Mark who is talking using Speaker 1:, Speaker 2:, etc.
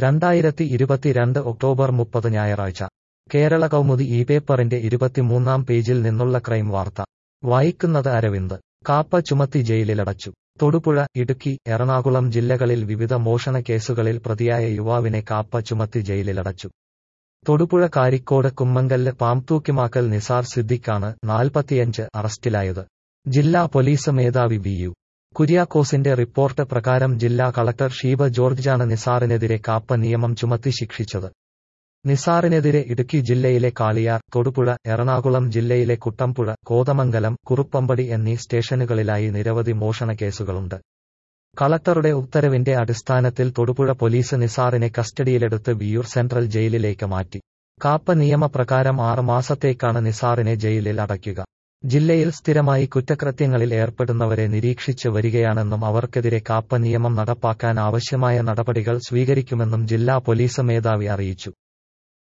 Speaker 1: 2022 October 30 ഞായറാഴ്ച കേരള കൗമുദി ഈ പേപ്പറിന്റെ 23-ാം പേജിൽ നിന്നുള്ള ക്രൈം വാർത്ത വായിക്കുന്നത് അരവിന്ദ്. കാപ്പ ചുമത്തി ജയിലിലടച്ചു. തൊടുപുഴ, ഇടുക്കി, എറണാകുളം ജില്ലകളിൽ വിവിധ മോഷണ കേസുകളിൽ പ്രതിയായ യുവാവിനെ കാപ്പ ചുമത്തി ജയിലിലടച്ചു. തൊടുപുഴ കാരിക്കോട് കുമ്മങ്കല്ല് പാംതൂക്കിമാക്കൽ നിസാർ സിദ്ദിഖാണ് 45 അറസ്റ്റിലായത്. ജില്ലാ പോലീസ് മേധാവി ബി.യു. കുര്യാക്കോസിന്റെ റിപ്പോർട്ട് പ്രകാരം ജില്ലാ കളക്ടർ ഷീബ ജോർജാണ് നിസാറിനെതിരെ കാപ്പ നിയമം ചുമത്തി ശിക്ഷിച്ചത്. നിസാറിനെതിരെ ഇടുക്കി ജില്ലയിലെ കാളിയാർ, തൊടുപുഴ, എറണാകുളം ജില്ലയിലെ കുട്ടമ്പുഴ, കോതമംഗലം, കുറുപ്പമ്പടി എന്നീ സ്റ്റേഷനുകളിലായി നിരവധി മോഷണ കേസുകളുണ്ട്. കളക്ടറുടെ ഉത്തരവിന്റെ അടിസ്ഥാനത്തിൽ തൊടുപുഴ പോലീസ് നിസാറിനെ കസ്റ്റഡിയിലെടുത്ത് വിയ്യൂർ സെൻട്രൽ ജയിലിലേക്ക് മാറ്റി. കാപ്പ നിയമപ്രകാരം 6 മാസത്തേക്കാണ് നിസാറിനെ ജയിലിൽ അടയ്ക്കുക. ജില്ലയിൽ സ്ഥിരമായി കുറ്റകൃത്യങ്ങളിൽ ഏർപ്പെടുന്നവരെ നിരീക്ഷിച്ച് വരികയാണെന്നും അവർക്കെതിരെ കാപ്പ നിയമം നടപ്പാക്കാൻ ആവശ്യമായ നടപടികൾ സ്വീകരിക്കുമെന്നും ജില്ലാ പോലീസ് മേധാവി അറിയിച്ചു.